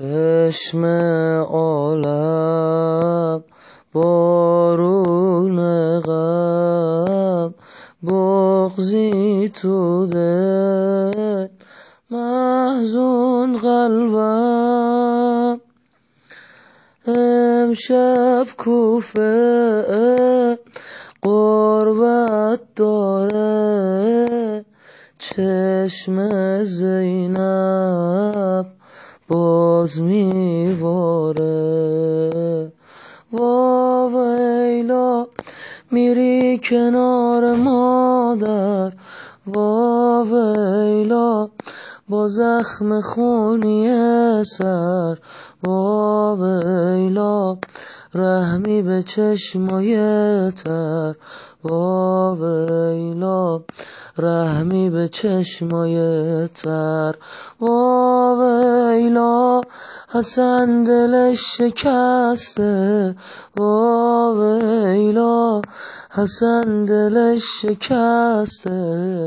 چشم عالم بارون غم، بغضی تو دل محزون قلبم. امشب کوفه قربت داره، چشم زینب باز میباره. وا ویلا میری کنار مادر، وا ویلا با زخم خونی سر، وا ویلا رحمی به چشمای تر، وا ویلا رحمی به چشمای تر. وا ویلا حسن دلش شکسته، وا ویلا حسن دلش شکسته.